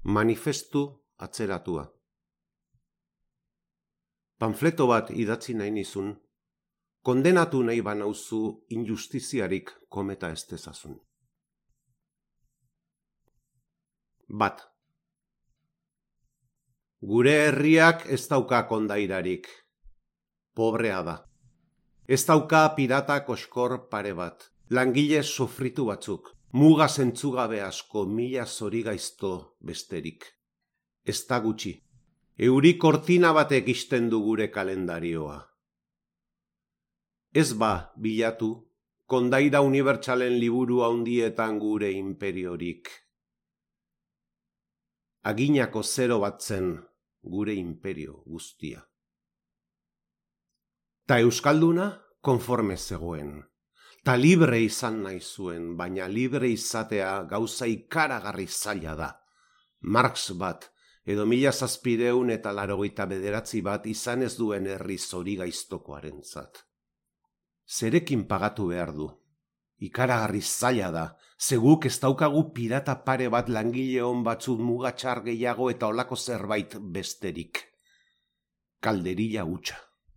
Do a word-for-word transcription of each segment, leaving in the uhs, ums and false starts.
Manifestu atzeratua. Panfleto bat idatzi nahi nizun, kondenatu nahi banauzu injustiziarik kometa ez dezazun. Bat. Gure herriak ez dauka kondairarik. Pobrea da. Ez dauka pirata koskor pare bat. Langile sofritu batzuk. Muga zentzugabe asko mila zorigaizto besterik. Ez da gutxi. Euri kortina batek ixten du gure kalendarioa. Ez ba, bilatu, kondaira unibertsalen liburu handietan gure imperiorik. Aginako zero bat zen gure imperio guztia. Ta euskalduna konforme zegoen. Ta libre izan nahi zuen, baina libre izatea gauza ikaragarri zaila da. Marx bat, edo mila zazpireun eta larogeita bederatzi bat izan ez duen herri zorigaiztokoarentzat. Zerekin pagatu behar du. Ikaragarri zaila da, zeguk ez daukagu pirata pare bat langile hon batzut mugatxar gehiago eta olako zerbait besterik. Kalderilla hutsa.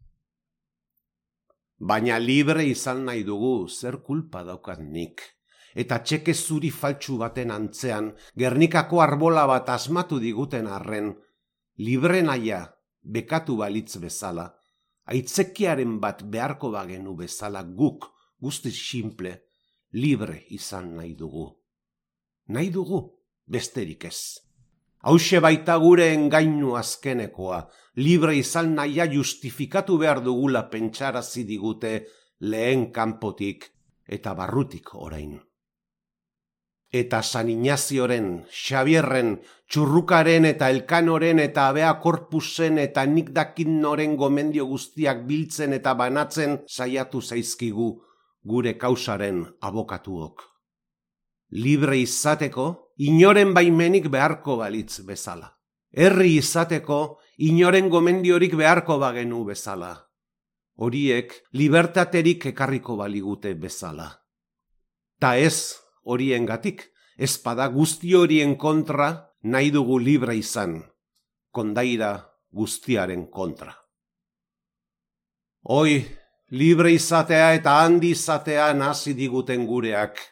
Baina libre izan nahi dugu, zer kulpa daukat nik. Eta txeke zuri faltsu baten antzean, Gernikako arbola bat asmatu diguten arren, libre naia, bekatu balitz bezala, aitzekiaren bat beharko bagenu bezala guk, guztiz simple, libre izan nahi dugu. Nahi dugu, besterik ez. Hauxe baita gure engainu azkenekoa, libre izan nahia justifikatu behar dugula pentsarazi digute lehen kanpotik eta barrutik orain. Eta San Ignazioren, Xabierren, Txurrukaren eta Elkanoren eta Abea Korpusen eta nik dakin noren gomendio guztiak biltzen eta banatzen saiatu zaizkigu gure kausaren abokatuok. Libre izateko, inoren baimenik beharko balitz bezala. Herri izateko, inoren gomendiorik beharko bagenu bezala. Horiek libertaterik ekarriko baligute bezala. Ta ez horiengatik, ezpada guzti horien kontra nahi dugu libre izan, kondaira guztiaren kontra. Hoi, libre izatea eta handi izatea nazi diguten gureak.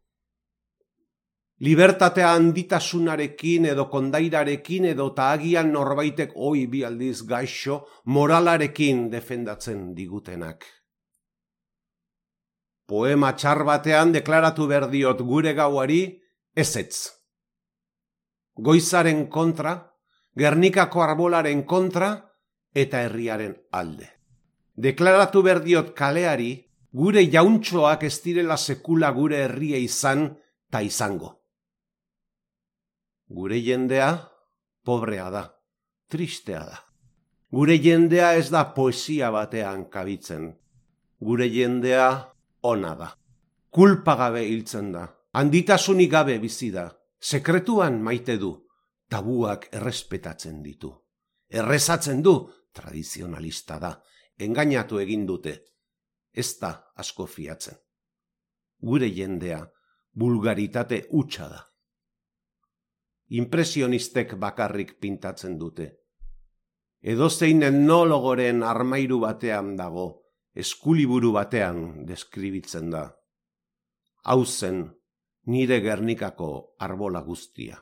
Libertatea handitasunarekin edo kondairarekin edo ta agian norbaitek oi bi aldiz gaixo moralarekin defendatzen digutenak. Poema txar batean deklaratu behar diot gure gauari ezetz. Goizaren kontra, Gernikako arbolaren kontra eta herriaren alde. Deklaratu behar diot kaleari gure jauntxoak ez direla sekula gure herria izan ta izango. Gure jendea pobrea da, tristea da. Gure jendea ez da poesia batean kabitzen. Gure jendea ona da. Kulpagabe hiltzen da, handitasunik gabe bizi da. Sekretuan maite du, tabuak errespetatzen ditu. Errezatzen du, tradizionalista da, engainatu egin dute. Ez da asko fiatzen. Gure jendea vulgaritate hutsa da. Impresionistek bakarrik pintatzen dute. Edozein etnologoren armairu batean dago, eskuliburu batean deskribitzen da. Hau zen nire Gernikako arbola guztia.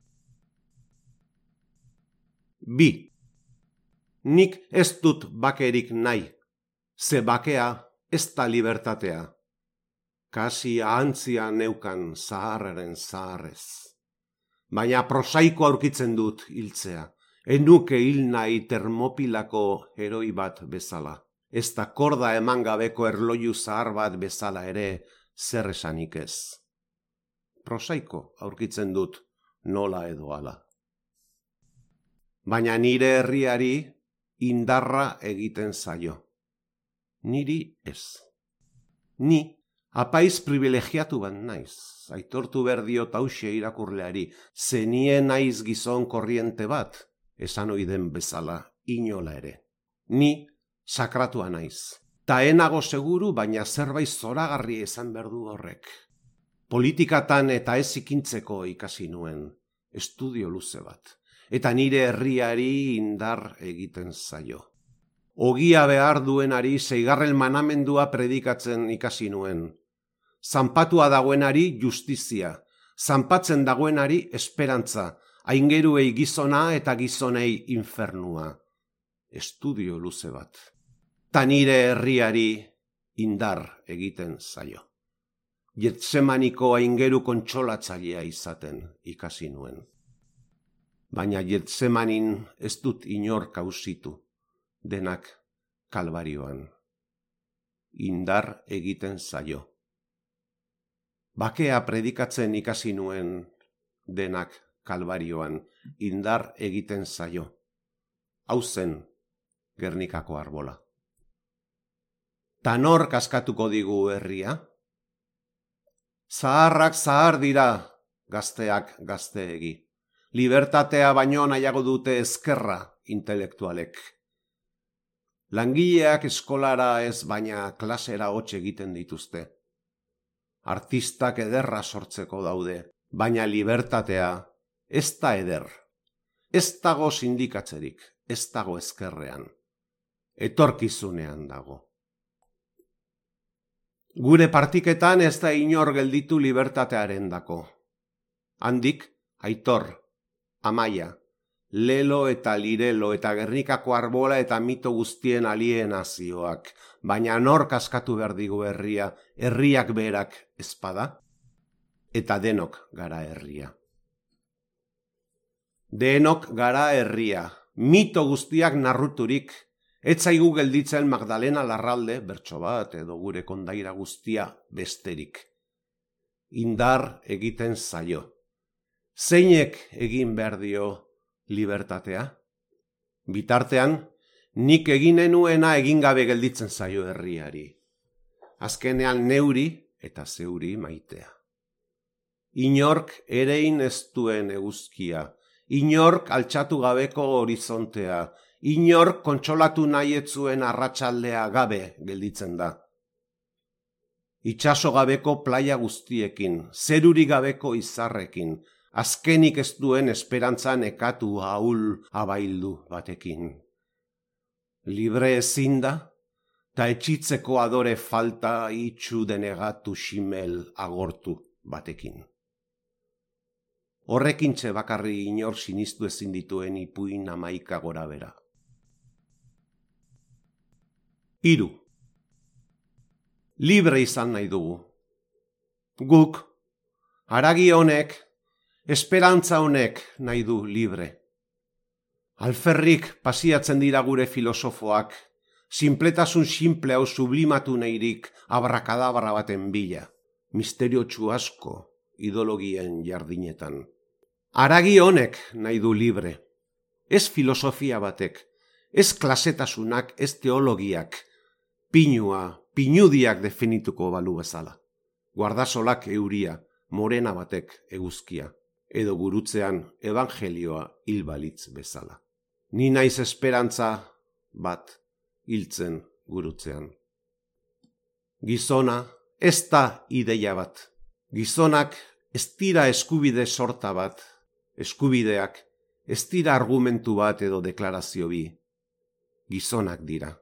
Bi. Nik ez dut bakerik nahi, ze bakea ez da libertatea. Kasi ahantzia neukan zaharraren zaharrez. Baina prosaiko aurkitzen dut hiltzea. Enuke hil nahi Termopilako heroi bat bezala. Ez da korda eman gabeko erloju zahar bat bezala ere zer esanik ez. Prosaiko aurkitzen dut nola edo ala. Baina nire herriari indarra egiten zaio. Niri ez. Ni apaiz privilegiatu bat naiz. Aitortu berdiot hause irakurleari, zenie naiz gizon korriente bat, esan oiden bezala, inola ere. Ni sakratua naiz. Ta enago seguru, baina zerbait zoragarri esan berdu horrek. Politikatan eta ez ikintzeko ikasi nuen. estudio luze bat, eta nire herriari indar egiten zaio. Ogia behar duenari seigarren manamendua predikatzen ikasi nuen. Zanpatua dagoenari justizia, zanpatzen dagoenari esperantza, aingeruei gizona eta gizonei infernua. Estudio luze bat. Ta nire herriari indar egiten zaio. Getsemaniko aingeru kontsolatzailea izaten ikasi nuen. Baina Getsemanin ez dut inor kausitu, denak kalbarioan. Indar egiten zaio. Bakea predikatzen ikasi nuen, denak kalbarioan, indar egiten zaio. Hau zen Gernikako arbola. Ta nor kaskatuko digu herria? Zaharrak zahar dira, gazteak gazteegi. Libertatea baino nahiago dute ezkerra intelektualek. Langileak eskolara ez baina klasera hots egiten dituzte. Artistak ederra sortzeko daude, baina libertatea ez da eder. Ez dago sindikatzerik, ez dago ezkerrean. Etorkizunean dago. Gure partiketan ez da inor gelditu libertatearen dako. Handik, Aitor, Amaia, Lelo eta Lirelo eta Gernikako arbola eta mito guztien alienazioak, baina nor kaskatu behar digu herria, herriak berak ezpada, eta denok gara herria. Denok gara herria, mito guztiak narruturik, etzaigu gelditzen Magdalena Larralde, bertso bat edo gure kondaira guztia besterik. Indar egiten zaio. Zeinek egin behar dio libertatea? Bitartean, nik eginenuena egin gabe gelditzen zaio herriari. Azkenean neuri eta zeuri maitea. Inork erein ez duen eguzkia, inork altxatu gabeko horizontea, inork kontsolatu nahi ez zuen arratsaldea gabe gelditzen da. Itxaso gabeko playa guztiekin, zeruri gabeko izarrekin, azkenik ez duen esperantzan ekatu ahul abaildu batekin. Libre ezin da, ta etxitzeko adore falta itxu denegatu ximel agortu batekin. Horrekintxe bakarri inor sinistu ezin dituen ipuin hamaika gora bera. Hiru. Libre izan nahi dugu. Guk, haragi honek, esperantza honek nahi du libre. Alferrik pasiatzen dira gure filosofoak, sinpletasun simple hau sublimatu nahirik abrakadabra baten bila, misteriotsu asko ideologien jardinetan. Haragi honek nahi du libre. Ez filosofia batek, ez klasetasunak, ez teologiak, pinua, pinudiak definituko balu bezala. Guardasolak euria, morena batek eguzkia, edo gurutzean evangelioa hilbalitz bezala. Ni naiz esperantza bat hiltzen gurutzean. Gizona ez da ideia bat. Gizonak ez dira eskubide sorta bat, eskubideak ez dira argumentu bat edo deklarazio bi. Gizonak dira.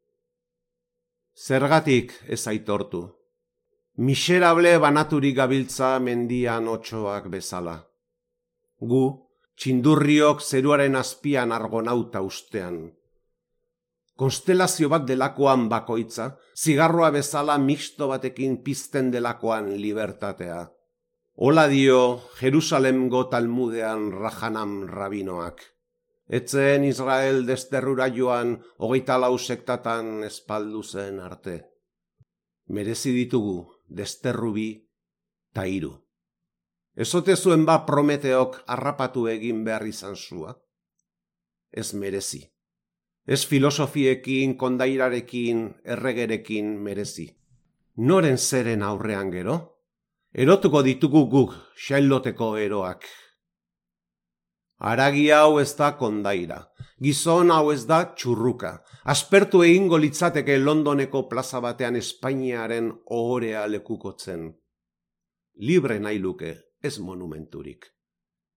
Zergatik ez aitortu. Miserable banaturik gabiltza mendian otsoak bezala. Gu, txindurriok zeruaren azpian argonauta ustean. Konstelazio bat delakoan bakoitza, zigarroa bezala mixto batekin pizten delakoan libertatea. Hola dio Jerusalemgo Talmudean Rahanam rabinoak. Etzen Israel desterrura joan hogeita lau sektatan espaldu zen arte. Merezi ditugu desterru bi ta hiru. Ezote zuen ba Prometeok harrapatu egin behar izan zua? Ez merezi. Ez filosofiekin, kondairarekin, erregerekin merezi. Noren zeren aurrean gero? Erotuko ditugu guk xailoteko eroak. Haragi hau ez da kondaira, gizon hau ez da txurruka, aspertu egingo litzateke Londoneko plaza batean Espainiaren ohorea lekukotzen. Libre nahi luke, ez monumenturik.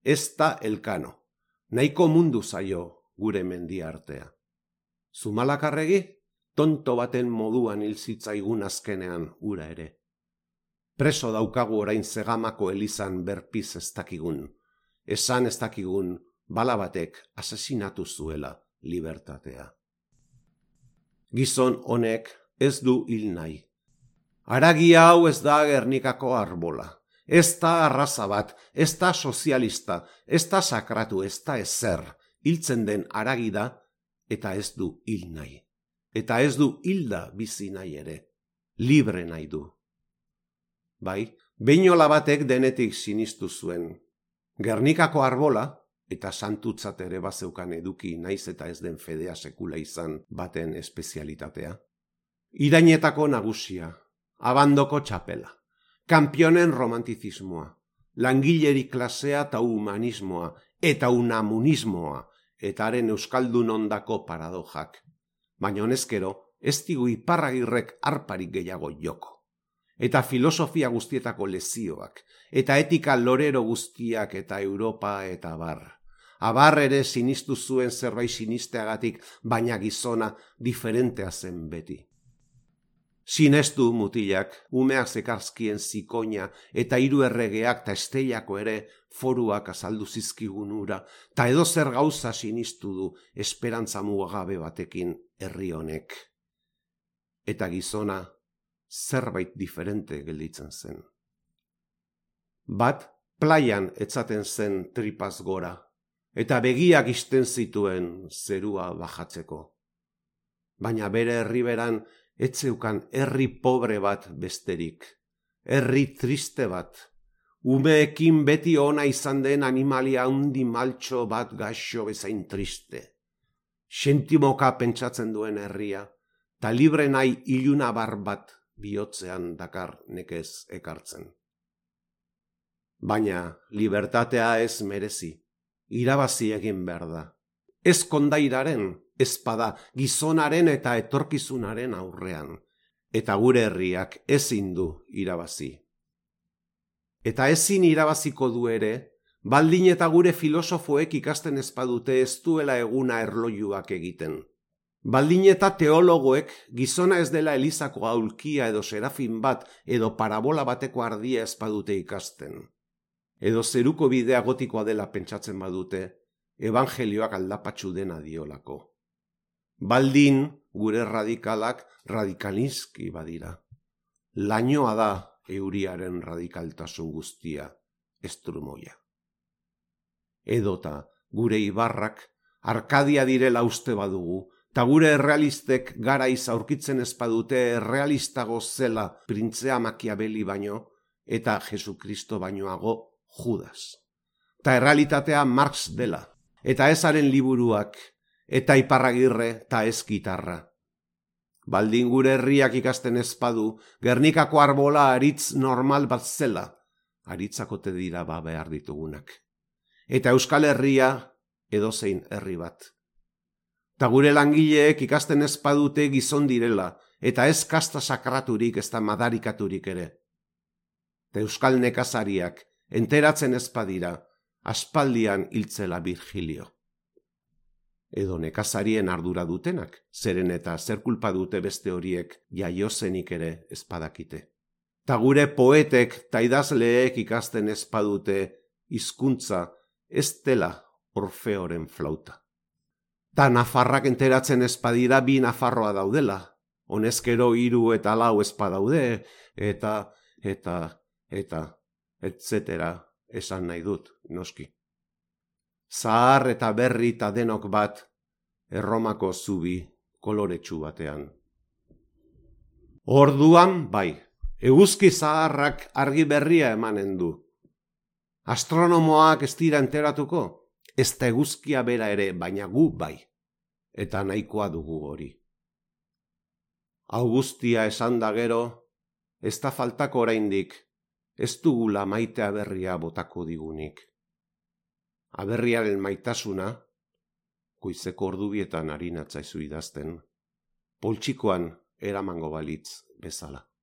ez da Elkano. Nahiko mundu zaio gure mendia artea. Zumalakarregi, tonto baten moduan hil zitzaigun azkenean ura ere. Preso daukagu orain Zegamako elizan berpiz ez dakigun. Esan ez dakigun, bala batek asesinatu zuela libertatea. Gizon honek ez du hil nahi. Haragia hau ez da Gernikako arbola. Ez da arraza bat, ez da sozialista, ez da sakratu, ez da ezer. Hiltzen den haragi da, eta ez du hil nahi. Eta ez du hilda bizi nahi ere. Libre nahi du. Bai, behinola batek denetik sinistu zuen. Gernikako arbola, eta santutzat ere bazeukan eduki naiz eta ez den fedea sekula izan baten espezialitatea. Irainetako nagusia, abandoko txapela, kanpionen romantizismoa, langileri klasea eta humanismoa, eta unamunismoa, eta haren euskaldun ondako paradojak. Baina honezkero, ez digu Iparragirrek arparik gehiago joko. Eta filosofia guztietako lezioak, eta etika lorero guztiak eta Europa eta bar. Abar ere sinistu zuen zerbait sinisteagatik, baina gizona diferentea zen beti. Sinestu mutilak, umeak zekarzkien zikoina eta hiru erregeak ta esteiako ere foruak azaldu zizkigun ura, ta edo zer gauza sinistu du esperantza mugagabe batekin herri honek. Eta gizona zerbait diferente gelditzen zen. Bat, plaian etzaten zen tripaz gora, eta begiak isten zituen zerua bajatzeko. Baina bere herriberan etzeukan herri pobre bat besterik, herri triste bat, umeekin beti ona izan den animalia handi maltxo bat gaixo bezain triste. Sentimoka pentsatzen duen herria, ta libre nahi ilunabar bat bihotzean dakar nekez ekartzen. Baina libertatea ez merezi, irabazi egin behar da. Ez kondairaren, ezpada gizonaren eta etorkizunaren aurrean, eta gure herriak ezin du irabazi. Eta ezin irabaziko du ere, baldin eta gure filosofoek ikasten ezpadute ez duela eguna erlojuak egiten. Baldin eta teologoek gizona ez dela elizako aulkia edo serafin bat edo parabola bateko ardia ezpadute ikasten. Edo zeruko bidea gotikoa dela pentsatzen badute, evangelioak aldapatsu dena diolako. Baldin gure radikalak radikalinski badira. Lainoa da euriaren radikaltasun guztia, estrumoia. Edota gure ibarrak Arkadia direla uste badugu, ta gure errealistek garaiz aurkitzen ezpadute errealistago zela printzea Machiavelli baino, eta Jesukristo bainoago Judas. Ta errealitatea Marx dela, eta ezaren liburuak, eta Iparragirre ta ez gitarra. Baldin gure herriak ikasten ezpadu, Gernikako arbola aritz normal bat zela, aritzakote dira ba behar ditugunak. Eta Euskal Herria edozein herri bat. Ta gure langileek ikasten ezpadute gizon direla, eta ez kasta sakraturik ez da madarikaturik ere. Ta Euskal nekazariak enteratzen ezpadira, aspaldian hiltzela Virgilio. Edo nekazarien ardura dutenak, zeren eta zer kulpa dute beste horiek jaiozenik ere ezpadakite. Ta gure poetek ta idazleek ikasten ezpadute hizkuntza ez dela Orfeoren flauta. Ta Nafarrak enteratzen ezpadira bi Nafarroa daudela, honezkero hiru eta lau ezpadaude, eta, eta, eta, etzetera esan nahi dut, noski. Zahar eta berri eta denok bat, Erromako zubi koloretsu batean. Orduan, bai, eguzki zaharrak argi berria emanen du. Astronomoak ez dira enteratuko, ez da eguzkia bera ere, baina gu bai, eta nahikoa dugu hori. Augustia esan da gero, ez da faltako oraindik, ez dugula maitea berria botako digunik. Aberriaren maitasuna, goizeko ordubietan ari natzaizu idazten, poltsikoan eramango balitz bezala.